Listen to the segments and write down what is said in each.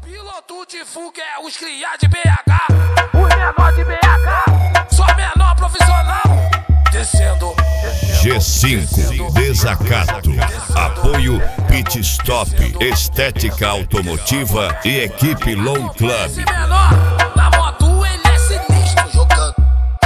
Piloto de fuga é os cria de BH, os menor de BH, só menor profissional. Descendo. G5 Desacato. Apoio Pit Stop, Estética Automotiva e Equipe Low Club. Esse menor, na moto ele é sinistro. Jogando.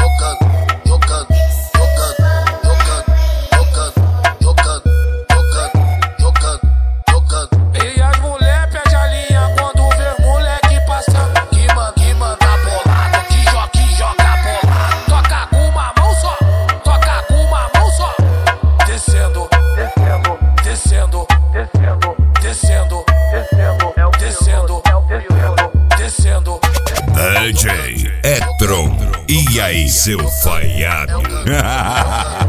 E as mulher pede a linha quando vê moleque passando. Que manda bolado, que joga bolado. Toca com uma mão só, toca com uma mão só. Descendo. DJ Etron. E aí, seu falhado?